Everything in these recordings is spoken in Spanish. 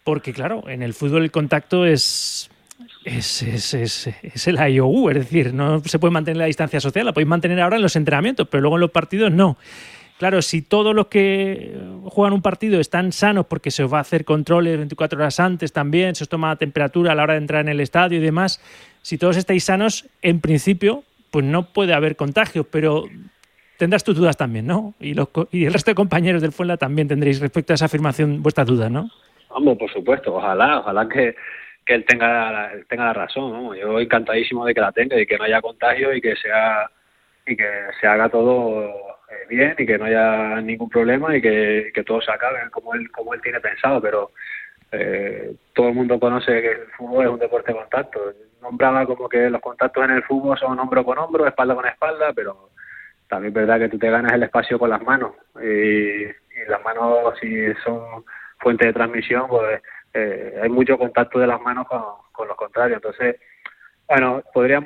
porque claro, en el fútbol el contacto es el IOU, es decir, no se puede mantener la distancia social, la podéis mantener ahora en los entrenamientos, pero luego en los partidos no. Claro, si todos los que juegan un partido están sanos porque se os va a hacer controles 24 horas antes también, se os toma temperatura a la hora de entrar en el estadio y demás, si todos estáis sanos, en principio, pues no puede haber contagios, pero tendrás tus dudas también, ¿no? Y el resto de compañeros del Fuenla también tendréis respecto a esa afirmación vuestras dudas, ¿no? Hombre, por supuesto, ojalá que él tenga la razón, ¿no? Yo encantadísimo de que la tenga y que no haya contagio y que se haga todo bien y que no haya ningún problema y que todo se acabe como él tiene pensado, pero todo el mundo conoce que el fútbol es un deporte de contacto. Nombraba como que los contactos en el fútbol son hombro con hombro, espalda con espalda, pero también es verdad que tú te ganas el espacio con las manos y las manos, si son fuente de transmisión, pues hay mucho contacto de las manos con los contrarios. Entonces, bueno,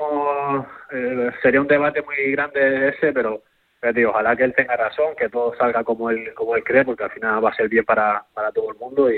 sería un debate muy grande ese, pero digo, ojalá que él tenga razón, que todo salga como él cree, porque al final va a ser bien para todo el mundo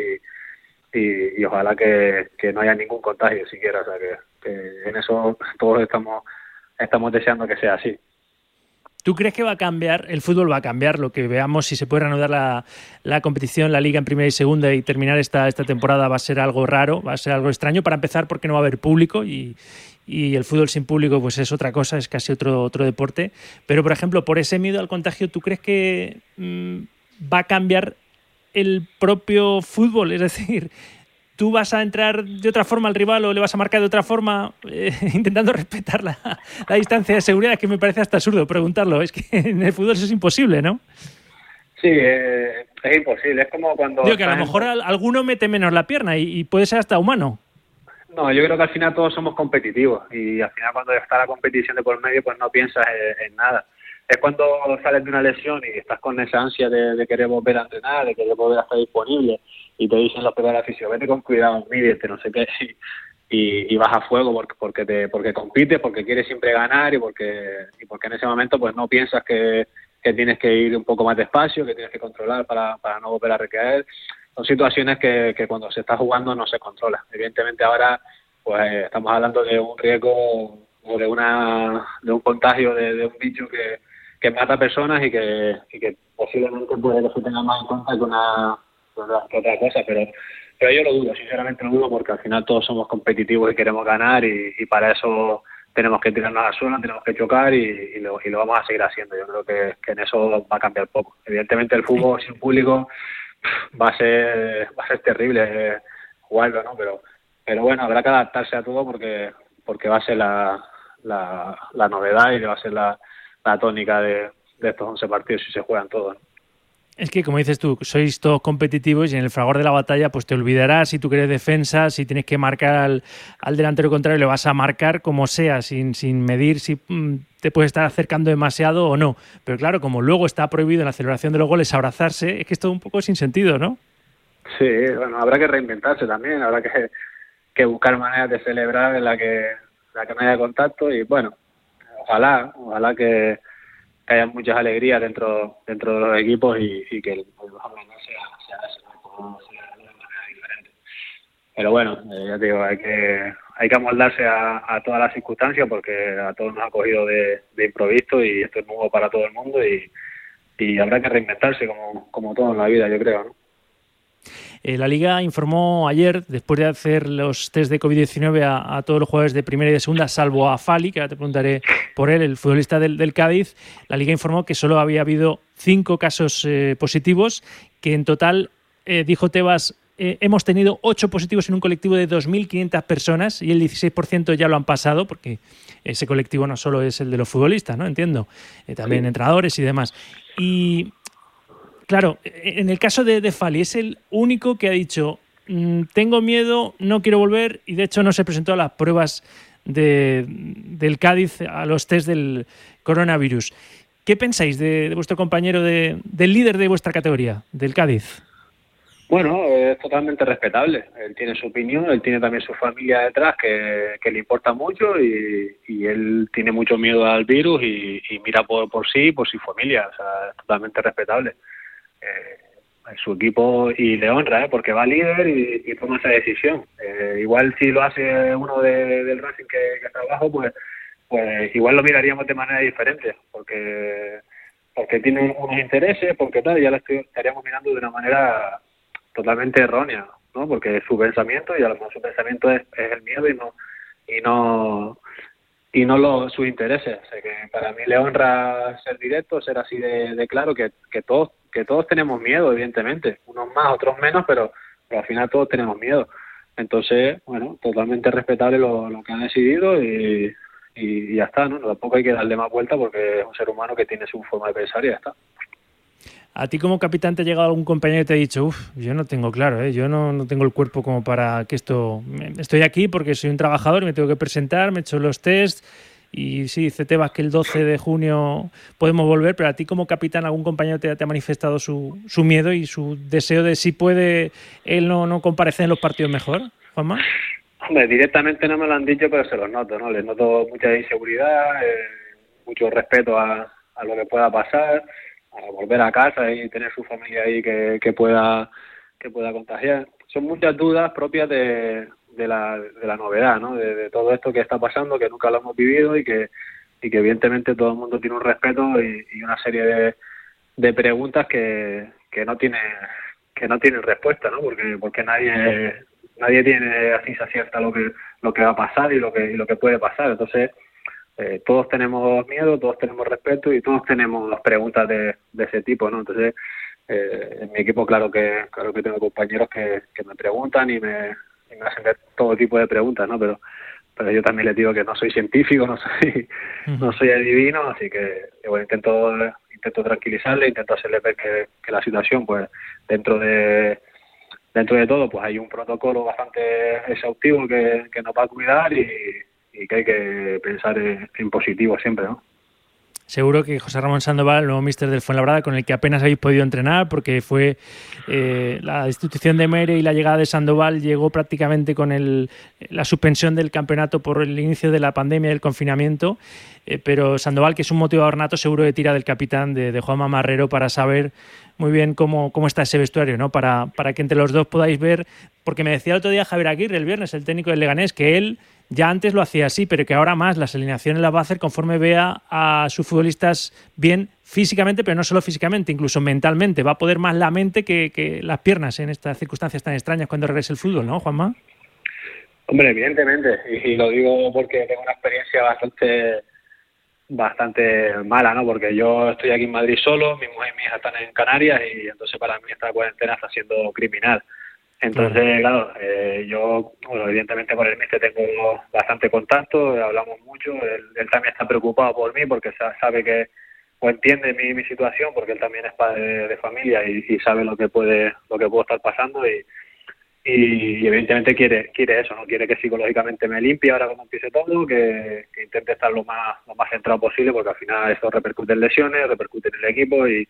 y ojalá que no haya ningún contagio siquiera. O sea, que en eso todos estamos deseando que sea así. ¿Tú crees que va a cambiar, el fútbol va a cambiar, lo que veamos, si se puede reanudar la competición, la liga en primera y segunda y terminar esta temporada va a ser algo raro, va a ser algo extraño para empezar porque no va a haber público y el fútbol sin público pues es otra cosa, es casi otro deporte, pero por ejemplo, por ese miedo al contagio, ¿tú crees que va a cambiar el propio fútbol? Es decir, ¿tú vas a entrar de otra forma al rival o le vas a marcar de otra forma intentando respetar la distancia de seguridad? Que me parece hasta absurdo preguntarlo. Es que en el fútbol eso es imposible, ¿no? Sí, es imposible. Es como cuando... Digo que a lo mejor alguno mete menos la pierna y puede ser hasta humano. No, yo creo que al final todos somos competitivos y al final cuando está la competición de por medio pues no piensas en nada. Es cuando sales de una lesión y estás con esa ansia de querer volver a entrenar, de querer volver a estar disponible y te dicen los peores aficionados, vete con cuidado, mídete, no sé qué, y vas a fuego porque compites, porque quieres siempre ganar y porque en ese momento pues no piensas que tienes que ir un poco más despacio, que tienes que controlar para no volver a recaer. Son situaciones que cuando se está jugando no se controla. Evidentemente ahora pues estamos hablando de un riesgo o de un contagio de un bicho que mata personas y que posiblemente puede que se tenga más en cuenta que otra cosa, pero yo lo dudo, sinceramente lo dudo, porque al final todos somos competitivos y queremos ganar y para eso tenemos que tirarnos al suelo, tenemos que chocar y lo vamos a seguir haciendo. Yo creo que en eso va a cambiar poco. Evidentemente el fútbol sin público va a ser terrible jugarlo, ¿no? Pero bueno, habrá que adaptarse a todo porque va a ser la novedad y va a ser la tónica de estos 11 partidos si se juegan todos, ¿no? Es que, como dices tú, sois todos competitivos y en el fragor de la batalla pues te olvidarás si tú quieres defensa, si tienes que marcar al delantero contrario, le vas a marcar como sea, sin medir si te puedes estar acercando demasiado o no. Pero claro, como luego está prohibido en la celebración de los goles abrazarse, es que es todo un poco sin sentido, ¿no? Sí, bueno, habrá que reinventarse también, habrá que buscar maneras de celebrar en la que no haya contacto y bueno, ojalá que haya muchas alegrías dentro de los equipos y que el mejor sea ese, ¿no? Sea de una manera diferente. Pero bueno, ya te digo, hay que amoldarse a todas las circunstancias porque a todos nos ha cogido de improviso y esto es nuevo para todo el mundo y habrá que reinventarse como todo en la vida, yo creo, ¿no? La Liga informó ayer, después de hacer los test de COVID-19 a todos los jugadores de primera y de segunda, salvo a Fali, que ahora te preguntaré por él, el futbolista del Cádiz, la Liga informó que solo había habido 5 casos positivos, que en total, dijo Tebas, hemos tenido 8 positivos en un colectivo de 2.500 personas y el 16% ya lo han pasado, porque ese colectivo no solo es el de los futbolistas, ¿no? Entiendo, también entrenadores y demás. Y claro, en el caso de Fali, es el único que ha dicho tengo miedo, no quiero volver y de hecho no se presentó a las pruebas del Cádiz, a los test del coronavirus. ¿Qué pensáis de vuestro compañero, del líder de vuestra categoría, del Cádiz? Bueno, es totalmente respetable. Él tiene su opinión, él tiene también su familia detrás que le importa mucho y él tiene mucho miedo al virus y mira por sí y por su familia. O sea, es totalmente respetable. su equipo y le honra, porque va líder y toma esa decisión. Igual si lo hace uno del Racing que está abajo, pues igual lo miraríamos de manera diferente, porque tiene unos intereses, porque tal, ya lo estaríamos mirando de una manera totalmente errónea, ¿no? Porque es su pensamiento y a lo mejor su pensamiento es el miedo y no sus intereses. O sea, que para mí le honra ser directo, ser así de claro, que todos tenemos miedo, evidentemente, unos más, otros menos, pero al final todos tenemos miedo. Entonces, bueno, totalmente respetable lo que han decidido y ya está, ¿no? Tampoco hay que darle más vuelta porque es un ser humano que tiene su forma de pensar y ya está. ¿A ti como capitán te ha llegado algún compañero y te ha dicho, yo no tengo claro, yo no tengo el cuerpo como para que esto... Estoy aquí porque soy un trabajador y me tengo que presentar, me he hecho los tests y sí, dice Tebas que el 12 de junio podemos volver, pero a ti como capitán algún compañero te ha manifestado su miedo y su deseo de si puede él no comparecer en los partidos mejor, Juanma? Hombre, directamente no me lo han dicho, pero se los noto, ¿no? Les noto mucha inseguridad, mucho respeto a lo que pueda pasar, a volver a casa y tener su familia ahí que pueda contagiar. Son muchas dudas propias de la novedad, ¿no? De todo esto que está pasando, que nunca lo hemos vivido y que evidentemente todo el mundo tiene un respeto y una serie de preguntas que no tienen respuesta, ¿no? Porque nadie tiene a ciencia cierta lo que va a pasar y lo que puede pasar. Entonces, todos tenemos miedo, todos tenemos respeto y todos tenemos preguntas de ese tipo, ¿no? Entonces, en mi equipo claro que tengo compañeros que me preguntan y me hacen todo tipo de preguntas, ¿no? Pero yo también les digo que no soy científico, no soy adivino, así que bueno, intento tranquilizarles, intento hacerles ver que la situación, pues dentro de todo, pues hay un protocolo bastante exhaustivo que nos va a cuidar y que hay que pensar en positivo siempre, ¿no? Seguro que José Ramón Sandoval, el nuevo míster del Fuenlabrada, con el que apenas habéis podido entrenar, porque fue la destitución de Mere y la llegada de Sandoval llegó prácticamente con la suspensión del campeonato por el inicio de la pandemia y el confinamiento, pero Sandoval, que es un motivador nato, seguro que tira del capitán de Juanma Marrero para saber muy bien cómo está ese vestuario, ¿no? Para que entre los dos podáis ver, porque me decía el otro día Javier Aguirre, el viernes, el técnico del Leganés, que él ya antes lo hacía así, pero que ahora más las alineaciones las va a hacer conforme vea a sus futbolistas bien físicamente, pero no solo físicamente, incluso mentalmente. Va a poder más la mente que las piernas en estas circunstancias tan extrañas cuando regrese el fútbol, ¿no, Juanma? Hombre, evidentemente, y lo digo porque tengo una experiencia bastante mala, ¿no? Porque yo estoy aquí en Madrid solo, mi mujer y mi hija están en Canarias y entonces para mí esta cuarentena está siendo criminal. Entonces, claro, yo, bueno, evidentemente con el míster tengo bastante contacto, hablamos mucho, él también está preocupado por mí porque sabe que, o entiende mi situación, porque él también es padre de familia y sabe lo que puedo estar pasando y evidentemente quiere eso, no quiere que psicológicamente me limpie ahora cuando empiece todo, que intente estar lo más centrado posible, porque al final esto repercute en lesiones, repercute en el equipo y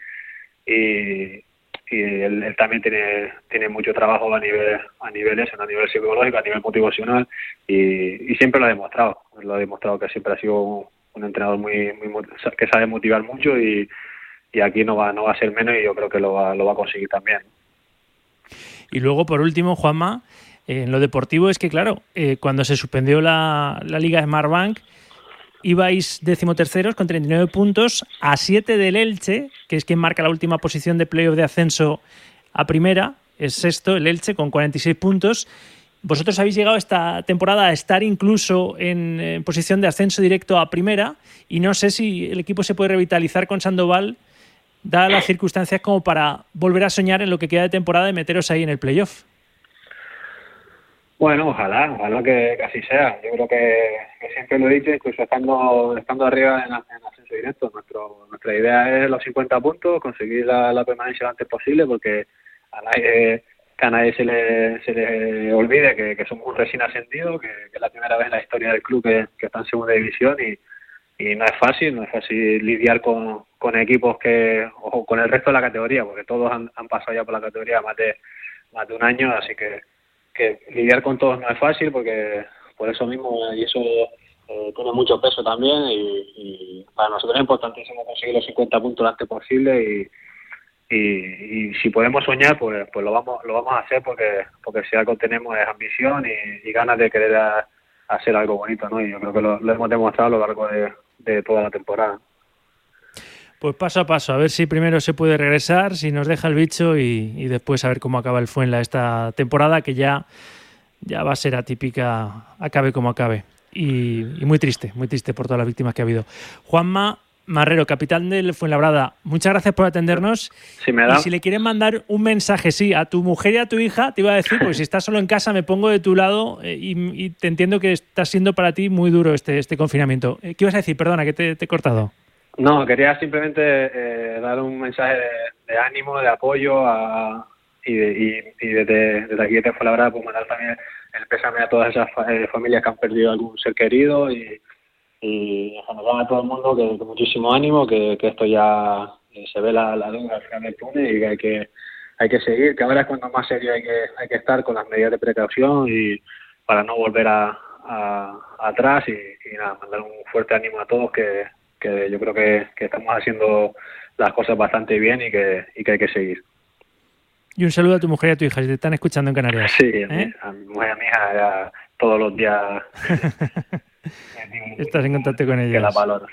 él también tiene mucho trabajo a nivel psicológico, a nivel motivacional y siempre lo ha demostrado que siempre ha sido un entrenador que sabe motivar mucho y aquí no va a ser menos y yo creo que lo va a conseguir también. Y luego, por último, Juanma, en lo deportivo es que, claro, cuando se suspendió la Liga Smartbank, ibais 13º con 39 puntos, a 7 del Elche, que es quien marca la última posición de playoff de ascenso a primera, es sexto el Elche con 46 puntos. Vosotros habéis llegado esta temporada a estar incluso en posición de ascenso directo a primera y no sé si el equipo se puede revitalizar con Sandoval, dadas las circunstancias, como para volver a soñar en lo que queda de temporada y meteros ahí en el playoff. Bueno, ojalá que así sea. Yo creo que siempre lo he dicho, incluso estando arriba en ascenso directo. Nuestra idea es los 50 puntos, conseguir la permanencia lo antes posible, porque a nadie se le olvide que somos un recién ascendido, que es la primera vez en la historia del club que está en segunda división y no es fácil lidiar con equipos o con el resto de la categoría, porque todos han pasado ya por la categoría más de un año, así que lidiar con todos no es fácil, porque por eso mismo, y eso tiene mucho peso también, y para nosotros es importantísimo conseguir los 50 puntos lo antes posible y si podemos soñar, pues lo vamos a hacer, porque si algo tenemos es ambición y ganas de querer hacer algo bonito, ¿no? Y yo creo que lo hemos demostrado a lo largo de toda la temporada. Pues paso a paso, a ver si primero se puede regresar, si nos deja el bicho y después a ver cómo acaba el Fuenla esta temporada, que ya va a ser atípica, acabe como acabe. Y muy triste por todas las víctimas que ha habido. Juanma Marrero, capitán del Fuenlabrada, muchas gracias por atendernos. Sí, me da. Y si le quieren mandar un mensaje, sí, a tu mujer y a tu hija, te iba a decir, pues si estás solo en casa me pongo de tu lado y te entiendo que está siendo para ti muy duro este confinamiento. ¿Qué ibas a decir? Perdona, que te he cortado. No, quería simplemente dar un mensaje de ánimo, de apoyo y desde aquí de Fuenlabrada, pues mandar también el pésame a todas esas familias que han perdido algún ser querido y en general a todo el mundo que muchísimo ánimo, que esto ya se ve la luz al final del túnel y que hay que seguir, que ahora es cuando más serio hay que estar con las medidas de precaución y para no volver atrás y nada, mandar un fuerte ánimo a todos que yo creo que estamos haciendo las cosas bastante bien y que hay que seguir. Y un saludo a tu mujer y a tu hija, si te están escuchando en Canarias. Sí, a mi mujer y a mi hija ya todos los días. Estás en contacto con ellas. Que la valoro,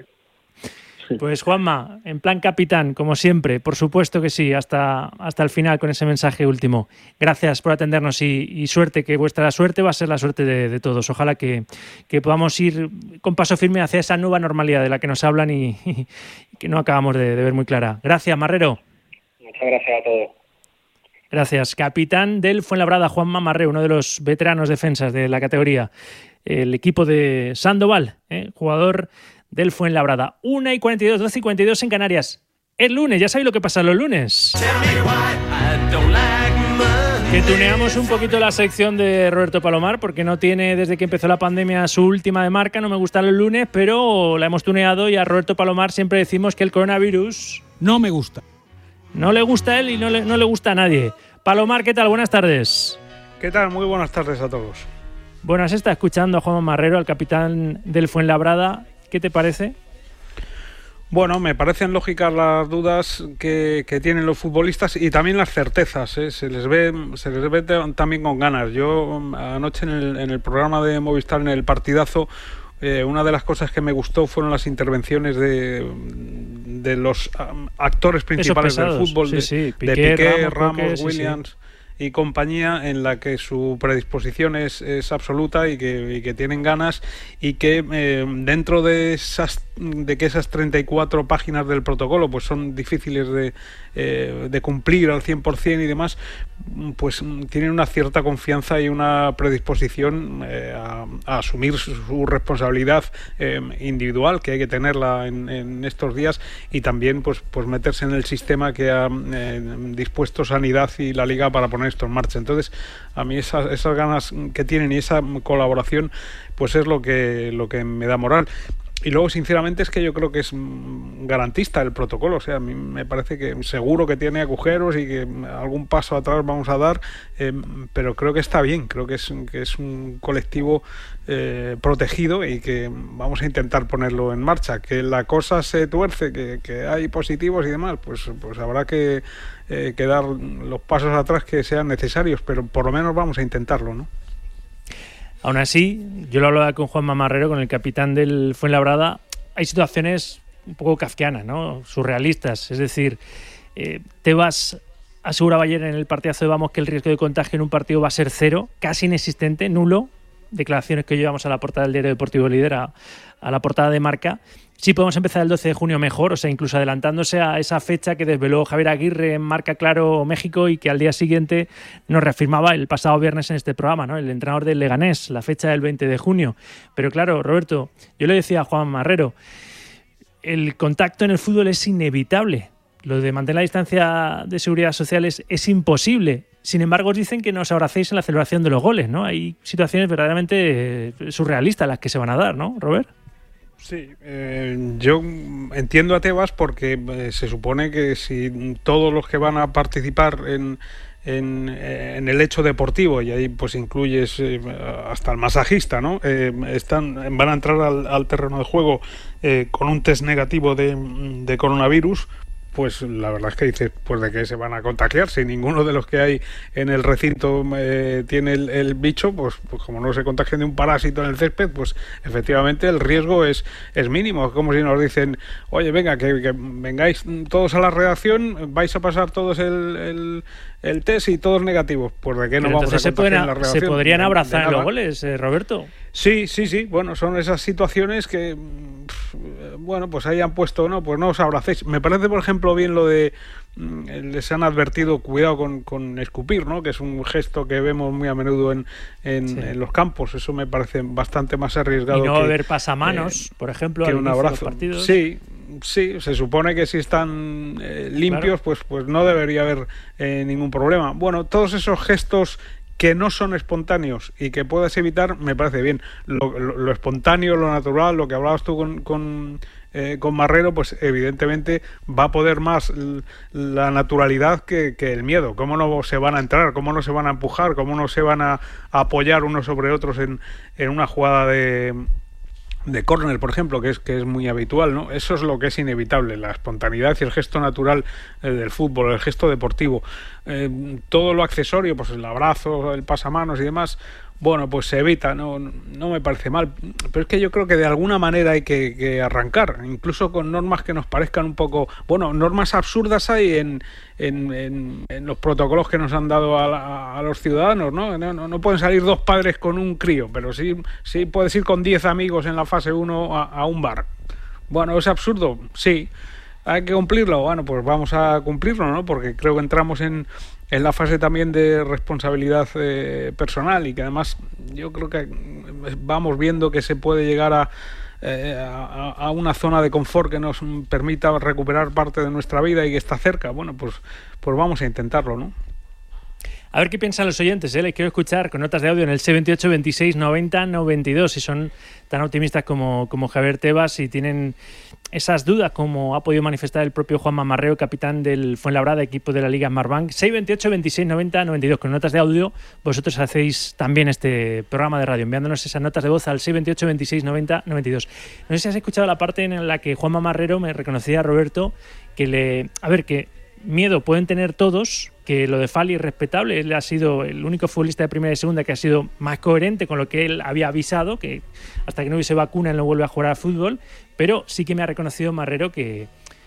sí. Pues Juanma, en plan capitán, como siempre, por supuesto que sí, hasta el final con ese mensaje último. Gracias por atendernos y suerte, que vuestra suerte va a ser la suerte de todos. Ojalá que podamos ir con paso firme hacia esa nueva normalidad de la que nos hablan y que no acabamos de ver muy clara. Gracias, Marrero. Muchas gracias a todos. Gracias. Capitán del Fuenlabrada, Juanma Marrero, uno de los veteranos defensas de la categoría. El equipo de Sandoval, jugador del Fuenlabrada. 1:42, 12:42 en Canarias. Es lunes, ya sabéis lo que pasa los lunes. Que tuneamos un poquito la sección de Roberto Palomar, porque no tiene desde que empezó la pandemia su última de marca, no me gusta los lunes, pero la hemos tuneado y a Roberto Palomar siempre decimos que el coronavirus no me gusta. No le gusta a él y no le gusta a nadie. Palomar, ¿qué tal? Buenas tardes. ¿Qué tal? Muy buenas tardes a todos. Bueno, se está escuchando a Juanma Marrero, al capitán del Fuenlabrada. ¿Qué te parece? Bueno, me parecen lógicas las dudas que tienen los futbolistas y también las certezas, ¿eh? Se les ve también con ganas. Yo anoche en el programa de Movistar, en el partidazo, una de las cosas que me gustó fueron las intervenciones de los actores principales del fútbol, de Piqué, Ramos, Williams y compañía, en la que su predisposición es absoluta y que tienen ganas y que dentro de que esas 34 páginas del protocolo pues son difíciles de cumplir al 100% y demás, pues tienen una cierta confianza y una predisposición a asumir su responsabilidad individual, que hay que tenerla en estos días, y también pues meterse en el sistema que ha dispuesto Sanidad y la Liga para poner esto en marcha. Entonces, a mí esas ganas que tienen y esa colaboración pues es lo que me da moral. Y luego, sinceramente, es que yo creo que es garantista el protocolo. O sea, a mí me parece que seguro que tiene agujeros y que algún paso atrás vamos a dar, pero creo que está bien. Creo que es un colectivo protegido y que vamos a intentar ponerlo en marcha. Que la cosa se tuerce, que hay positivos y demás, pues habrá que dar los pasos atrás que sean necesarios, pero por lo menos vamos a intentarlo, ¿no? Aún así, yo lo hablaba con Juanma Marrero, con el capitán del Fuenlabrada, hay situaciones un poco kafkianas, ¿no? Surrealistas. Es decir, Tebas aseguraba ayer en el partidazo de Vamos que el riesgo de contagio en un partido va a ser cero, casi inexistente, nulo. Declaraciones que llevamos a la portada del Diario Deportivo Líder, a la portada de Marca. Sí podemos empezar el 12 de junio mejor, o sea, incluso adelantándose a esa fecha que desveló Javier Aguirre en Marca Claro México y que al día siguiente nos reafirmaba el pasado viernes en este programa, ¿no? El entrenador del Leganés, la fecha del 20 de junio. Pero claro, Roberto, yo le decía a Juan Marrero, el contacto en el fútbol es inevitable. Lo de mantener la distancia de seguridad social es imposible. Sin embargo, os dicen que nos abracéis en la celebración de los goles, ¿no? Hay situaciones verdaderamente surrealistas las que se van a dar, ¿no, Robert? Sí, yo entiendo a Tebas porque se supone que si todos los que van a participar en el hecho deportivo, y ahí pues incluyes hasta el masajista, ¿no? Van a entrar al terreno de juego con un test negativo de coronavirus, pues la verdad es que dices, pues de qué se van a contagiar si ninguno de los que hay en el recinto tiene el bicho, pues como no se contagien de un parásito en el césped, pues efectivamente el riesgo es mínimo. Es como si nos dicen, oye, venga, que vengáis todos a la redacción, vais a pasar todos el test y todos negativos. Pues de qué no vamos a contagiar en la redacción. ¿Se podrían abrazar en los goles, Roberto? Sí. Bueno, son esas situaciones que, bueno, pues ahí han puesto, no, pues no os abracéis. Me parece, por ejemplo, bien lo de les han advertido cuidado con escupir, ¿no? Que es un gesto que vemos muy a menudo en los campos. Eso me parece bastante más arriesgado. Y no haber pasamanos, por ejemplo, que un abrazo. De los partidos. Sí, se supone que si están limpios, claro, pues no debería haber ningún problema. Bueno, todos esos gestos que no son espontáneos y que puedas evitar, me parece bien. Lo espontáneo, lo natural, lo que hablabas tú con Marrero, pues evidentemente va a poder más la naturalidad que el miedo. Cómo no se van a entrar, cómo no se van a empujar, cómo no se van a apoyar unos sobre otros en una jugada de córner, por ejemplo, que es muy habitual, ¿no? Eso es lo que es inevitable, la espontaneidad y el gesto natural del fútbol, el gesto deportivo. Todo lo accesorio, pues el abrazo, el pasamanos y demás, bueno, pues se evita, no me parece mal, pero es que yo creo que de alguna manera hay que arrancar, incluso con normas que nos parezcan un poco, bueno, normas absurdas hay en los protocolos que nos han dado a los ciudadanos, ¿no? No pueden salir dos padres con un crío, pero sí puedes ir con 10 amigos en la fase 1 a un bar. Bueno, ¿es absurdo? Sí. ¿Hay que cumplirlo? Bueno, pues vamos a cumplirlo, ¿no? Porque creo que entramos en la fase también de responsabilidad personal y que además yo creo que vamos viendo que se puede llegar a una zona de confort que nos permita recuperar parte de nuestra vida y que está cerca. Bueno, pues vamos a intentarlo, ¿no? A ver qué piensan los oyentes, les quiero escuchar con notas de audio en el 628 26 90 92, si son tan optimistas como Javier Tebas, si tienen esas dudas como ha podido manifestar el propio Juanma Marrero, capitán del Fuenlabrada, equipo de la Liga Smartbank. 628 26 90 92, con notas de audio. Vosotros hacéis también este programa de radio, enviándonos esas notas de voz al 628 26 90 92. No sé si has escuchado la parte en la que Juanma Marrero me reconocía a Roberto que miedo pueden tener todos, que lo de Fali es respetable. Él ha sido el único futbolista de primera y segunda que ha sido más coherente con lo que él había avisado, que hasta que no hubiese vacuna él no vuelve a jugar al fútbol, pero sí que me ha reconocido Marrero que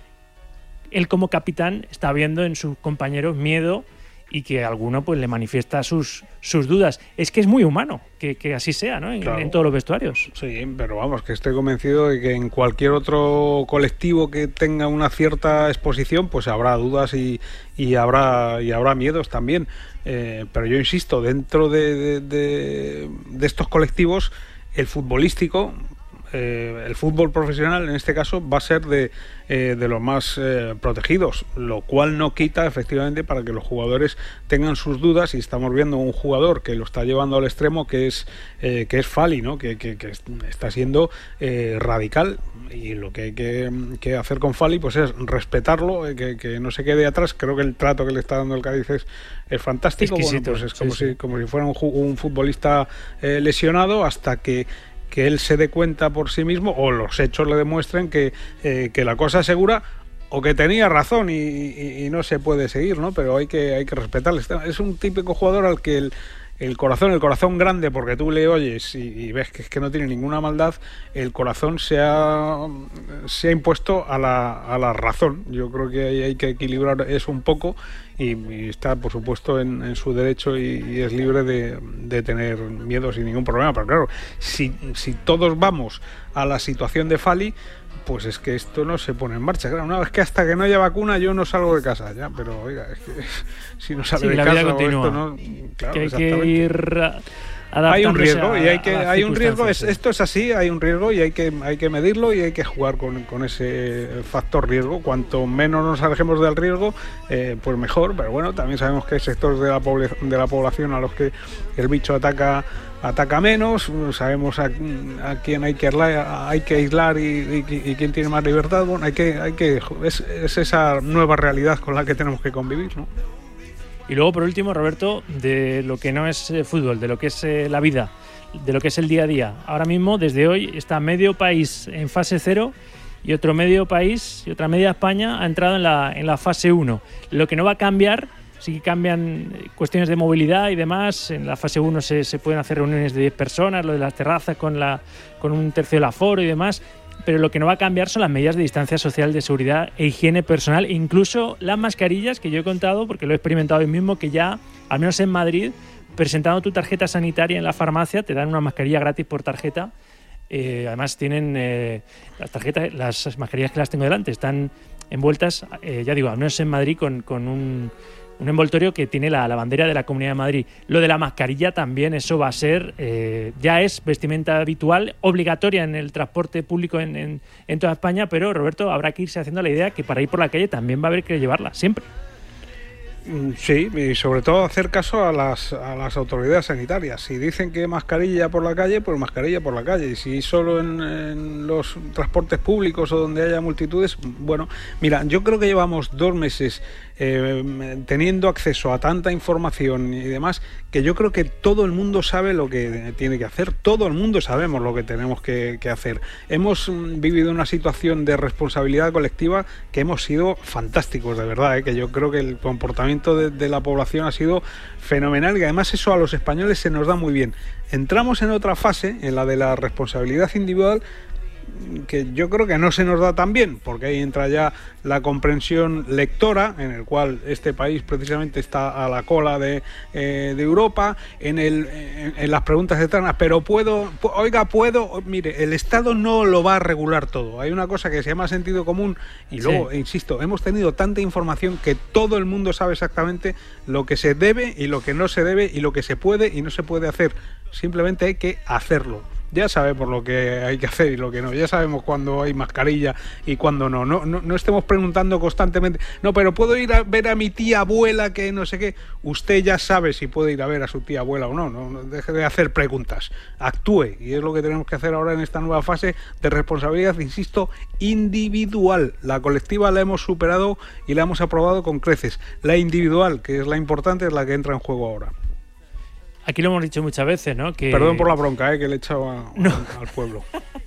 él como capitán está viendo en sus compañeros miedo y que alguno pues le manifiesta sus dudas. Es que es muy humano que así sea, ¿no? Claro. En todos los vestuarios. Sí, pero vamos, que estoy convencido de que en cualquier otro colectivo que tenga una cierta exposición, pues habrá dudas y habrá miedos también. Pero yo insisto, dentro de estos colectivos, el futbolístico, el fútbol profesional en este caso va a ser de los más protegidos, lo cual no quita efectivamente para que los jugadores tengan sus dudas, y estamos viendo un jugador que lo está llevando al extremo que es Fali, ¿no? que está siendo radical, y lo que hay que hacer con Fali pues es respetarlo, que no se quede atrás. Creo que el trato que le está dando el Cádiz es fantástico. Bueno, pues es como si fuera un futbolista lesionado, hasta que él se dé cuenta por sí mismo o los hechos le demuestren que la cosa es segura, o que tenía razón y no se puede seguir, ¿no? Pero hay que respetarle. Es un típico jugador al que el corazón grande, porque tú le oyes y ves que no tiene ninguna maldad, el corazón se ha impuesto a la razón. Yo creo que hay que equilibrar eso un poco, y está por supuesto en su derecho y es libre de tener miedo sin ningún problema. Pero claro, si todos vamos a la situación de Fali, pues es que esto no se pone en marcha. Claro, no, es que hasta que no haya vacuna yo no salgo de casa, ya, pero oiga, es que si no sale de la casa, vida continúa. Esto no, claro, que hay que ir hay un riesgo hay un riesgo, esto es así, hay un riesgo y hay que medirlo, y hay que jugar con ese factor riesgo. Cuanto menos nos alejemos del riesgo, pues mejor. Pero bueno, también sabemos que hay sectores de la población a los que el bicho ataca menos. Sabemos a quién hay que aislar y quién tiene más libertad. Bueno, es esa nueva realidad con la que tenemos que convivir, ¿no? Y luego, por último, Roberto, de lo que no es fútbol, de lo que es la vida, de lo que es el día a día. Ahora mismo, desde hoy, está medio país en fase 0 y otro medio país y otra media España ha entrado en la fase 1. Lo que no va a cambiar, sí que cambian cuestiones de movilidad y demás. En la fase 1 se pueden hacer reuniones de 10 personas, lo de las terrazas con un tercio del aforo y demás. Pero lo que no va a cambiar son las medidas de distancia social, de seguridad e higiene personal, incluso las mascarillas, que yo he contado, porque lo he experimentado hoy mismo, que ya, al menos en Madrid, presentando tu tarjeta sanitaria en la farmacia, te dan una mascarilla gratis por tarjeta. Además tienen las mascarillas que las tengo delante, están envueltas, ya digo, al menos en Madrid, con un envoltorio que tiene la bandera de la Comunidad de Madrid. Lo de la mascarilla también, eso va a ser, ya es vestimenta habitual, obligatoria en el transporte público en toda España, pero Roberto, habrá que irse haciendo la idea que para ir por la calle también va a haber que llevarla, siempre. Sí, y sobre todo hacer caso a las autoridades sanitarias. Si dicen que mascarilla por la calle, pues mascarilla por la calle. Y si solo en los transportes públicos o donde haya multitudes, bueno, mira, yo creo que llevamos 2 meses teniendo acceso a tanta información y demás, que yo creo que todo el mundo sabe lo que tiene que hacer, todo el mundo sabemos lo que tenemos que hacer. Hemos vivido una situación de responsabilidad colectiva que hemos sido fantásticos, de verdad, que yo creo que el comportamiento de la población ha sido fenomenal, y además eso a los españoles se nos da muy bien. Entramos en otra fase, en la de la responsabilidad individual, que yo creo que no se nos da tan bien, porque ahí entra ya la comprensión lectora, en el cual este país precisamente está a la cola de Europa, en las preguntas eternas, pero puedo, mire, el Estado no lo va a regular todo, hay una cosa que se llama sentido común, y luego, insisto, hemos tenido tanta información que todo el mundo sabe exactamente lo que se debe y lo que no se debe, y lo que se puede y no se puede hacer, simplemente hay que hacerlo. Ya sabemos lo que hay que hacer y lo que no. Ya sabemos cuándo hay mascarilla y cuándo no. No estemos preguntando constantemente. No, pero puedo ir a ver a mi tía abuela que no sé qué. Usted ya sabe si puede ir a ver a su tía abuela o no. No deje de hacer preguntas. Actúe. Y es lo que tenemos que hacer ahora en esta nueva fase de responsabilidad, insisto, individual. La colectiva la hemos superado y la hemos aprobado con creces. La individual, que es la importante, es la que entra en juego ahora. Aquí lo hemos dicho muchas veces, ¿no? Que... Perdón por la bronca, que le he echado al pueblo.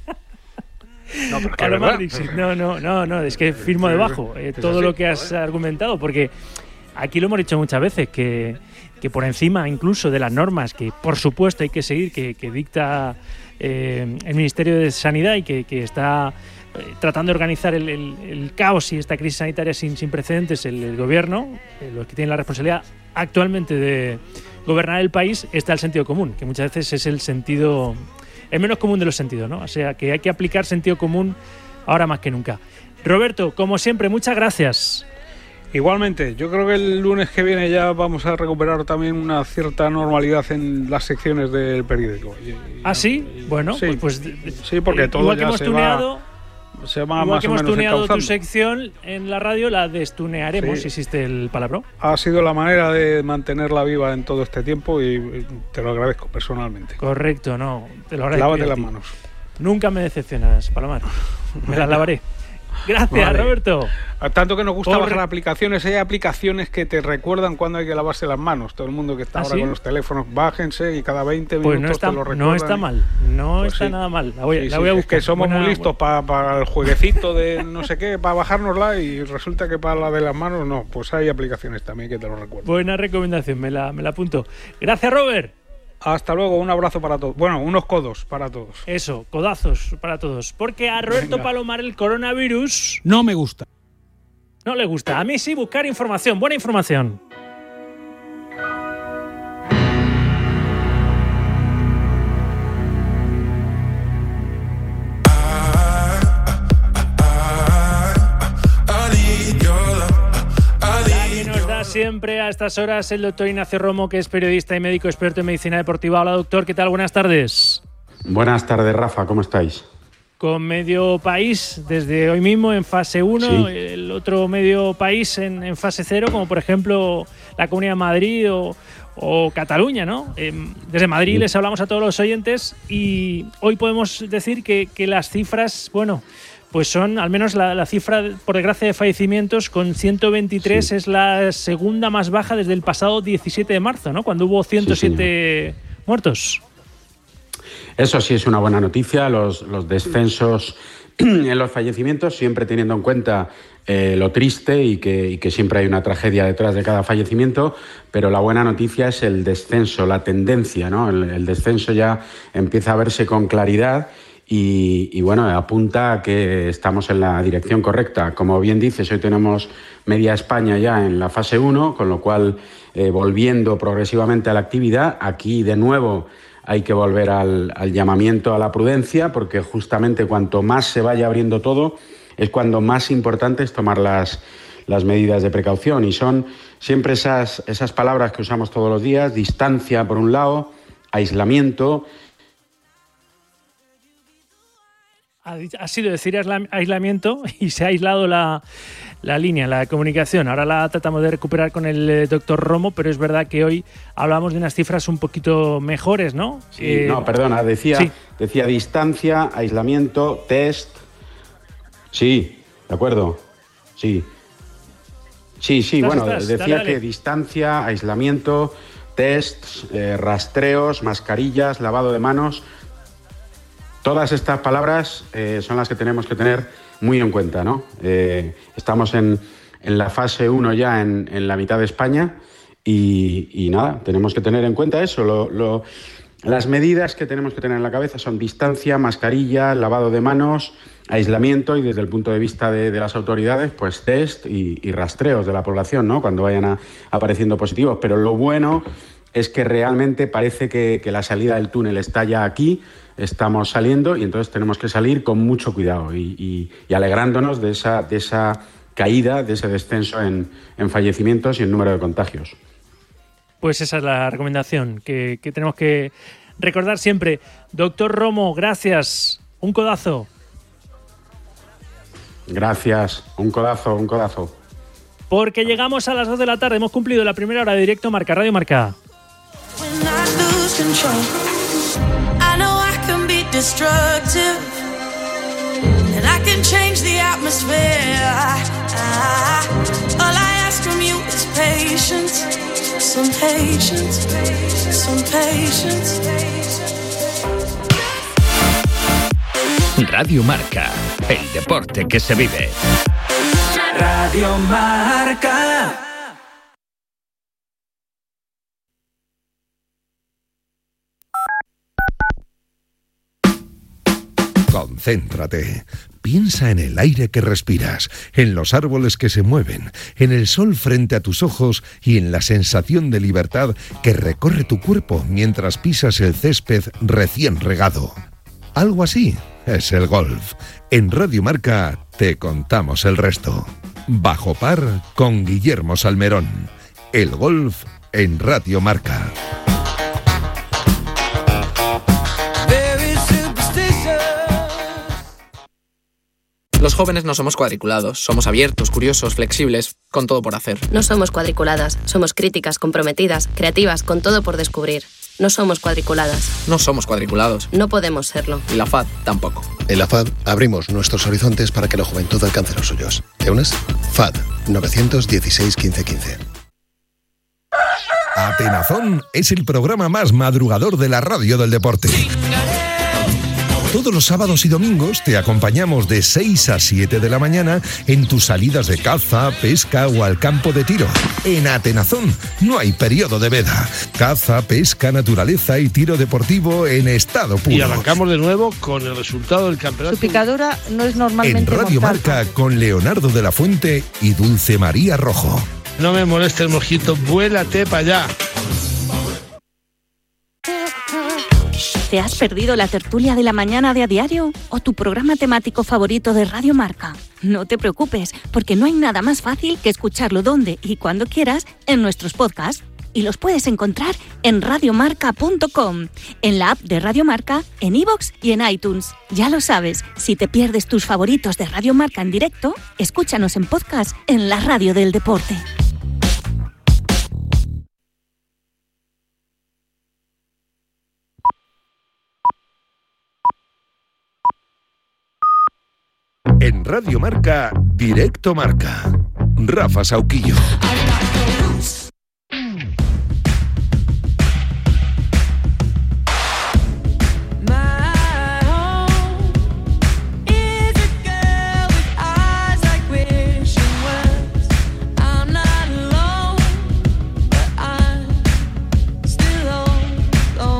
No, pero es no, es que firmo debajo todo lo que has argumentado, porque aquí lo hemos dicho muchas veces, que por encima incluso de las normas que por supuesto hay que seguir, que dicta el Ministerio de Sanidad y que está tratando de organizar el caos y esta crisis sanitaria sin precedentes, el gobierno, los que tienen la responsabilidad actualmente de gobernar el país, está el sentido común, que muchas veces es el menos común de los sentidos, ¿no? O sea, que hay que aplicar sentido común ahora más que nunca. Roberto, como siempre, muchas gracias. Igualmente, yo creo que el lunes que viene ya vamos a recuperar también una cierta normalidad en las secciones del periódico. ¿Sí? Bueno, sí, pues sí, porque todo igual ya que hemos tuneado. Se va igual más que o hemos menos tuneado encauzando. tu sección en la radio, la destunearemos, sí. Si existe el palabra. Ha sido la manera de mantenerla viva en todo este tiempo y te lo agradezco personalmente. Correcto, no, te lo agradezco. Lávate las manos. Nunca me decepcionas, Palomar. Me las lavaré. Gracias, vale. Roberto. Tanto que nos gusta bajar aplicaciones, hay aplicaciones que te recuerdan cuándo hay que lavarse las manos. Todo el mundo que está ahora con los teléfonos, bájense y cada 20 minutos no está, te lo recuerdan. No está mal, pues está nada mal. La voy a buscar. Es que somos muy listos para el jueguecito de no sé qué, para bajárnosla, y resulta que para la de las manos no. Pues hay aplicaciones también que te lo recuerdan. Buena recomendación, me la apunto. Gracias, Robert. Hasta luego, un abrazo para todos. Bueno, unos codos para todos. Eso, codazos para todos. Porque a Roberto Palomar el coronavirus... no me gusta. No le gusta. A mí sí, buscar información, buena información. Siempre a estas horas el doctor Ignacio Romo, que es periodista y médico experto en medicina deportiva. Hola, doctor, ¿qué tal? Buenas tardes. Buenas tardes, Rafa, ¿cómo estáis? Con medio país desde hoy mismo en fase 1, sí. El otro medio país en fase 0, como por ejemplo la Comunidad de Madrid o Cataluña, ¿no? Desde Madrid sí. Les hablamos a todos los oyentes y hoy podemos decir que las cifras, bueno, pues son, al menos la cifra, por desgracia, de fallecimientos, con 123 sí. Es la segunda más baja desde el pasado 17 de marzo, ¿no? Cuando hubo 107 muertos. Eso sí es una buena noticia. Los descensos en los fallecimientos, siempre teniendo en cuenta lo triste y que siempre hay una tragedia detrás de cada fallecimiento, pero la buena noticia es el descenso, la tendencia, ¿no? El descenso ya empieza a verse con claridad y bueno, apunta a que estamos en la dirección correcta. Como bien dices, hoy tenemos media España ya en la fase 1, con lo cual volviendo progresivamente a la actividad. Aquí de nuevo hay que volver al llamamiento a la prudencia, porque justamente cuanto más se vaya abriendo todo es cuando más importante es tomar las medidas de precaución, y son siempre esas palabras que usamos todos los días: distancia por un lado, aislamiento. Ha sido decir aislamiento y se ha aislado la línea, la comunicación. Ahora la tratamos de recuperar con el doctor Romo, pero es verdad que hoy hablamos de unas cifras un poquito mejores, ¿no? Sí, no, perdona, decía distancia, aislamiento, test. Sí, de acuerdo. Sí, bueno, decía que distancia, aislamiento, test, rastreos, mascarillas, lavado de manos. Todas estas palabras son las que tenemos que tener muy en cuenta, ¿no? Estamos en la fase 1 ya en la mitad de España y nada, tenemos que tener en cuenta eso. Las medidas que tenemos que tener en la cabeza son distancia, mascarilla, lavado de manos, aislamiento y, desde el punto de vista de las autoridades, pues test y rastreos de la población, ¿no? Cuando vayan apareciendo positivos. Pero lo bueno es que realmente parece que la salida del túnel está ya aquí. Estamos saliendo y entonces tenemos que salir con mucho cuidado y alegrándonos de esa caída, de ese descenso en fallecimientos y en número de contagios. Pues esa es la recomendación que tenemos que recordar siempre. Doctor Romo, gracias. Un codazo. Gracias. Un codazo. Porque llegamos a las 2 de la tarde. Hemos cumplido la primera hora de Directo Marca, Radio Marca. Destructive, and I can change the atmosphere. All I ask from you is patience, some patience, some patience. Radio Marca, el deporte que se vive. Radio Marca. Concéntrate. Piensa en el aire que respiras, en los árboles que se mueven, en el sol frente a tus ojos y en la sensación de libertad que recorre tu cuerpo mientras pisas el césped recién regado. Algo así es el golf. En Radio Marca te contamos el resto. Bajo par con Guillermo Salmerón. El golf en Radio Marca. Los jóvenes no somos cuadriculados, somos abiertos, curiosos, flexibles, con todo por hacer. No somos cuadriculadas, somos críticas, comprometidas, creativas, con todo por descubrir. No somos cuadriculadas. No somos cuadriculados. No podemos serlo. Y la FAD tampoco. En la FAD abrimos nuestros horizontes para que la juventud alcance los suyos. ¿Te unes? FAD 916 1515. Atenazón es el programa más madrugador de la radio del deporte. Todos los sábados y domingos te acompañamos de 6 a 7 de la mañana en tus salidas de caza, pesca o al campo de tiro. En Atenazón no hay periodo de veda. Caza, pesca, naturaleza y tiro deportivo en estado puro. Y arrancamos de nuevo con el resultado del campeonato. Su picadura no es normalmente en Radio mortal. Marca con Leonardo de la Fuente y Dulce María Rojo. No me moleste el mosquito, vuélate para allá. ¿Te has perdido la tertulia de la mañana de A Diario o tu programa temático favorito de Radio Marca? No te preocupes, porque no hay nada más fácil que escucharlo donde y cuando quieras en nuestros podcasts. Y los puedes encontrar en radiomarca.com, en la app de Radio Marca, en iVoox y en iTunes. Ya lo sabes, si te pierdes tus favoritos de Radio Marca en directo, escúchanos en podcast en la radio del deporte. En Radio Marca, Directo Marca. Rafa Sauquillo.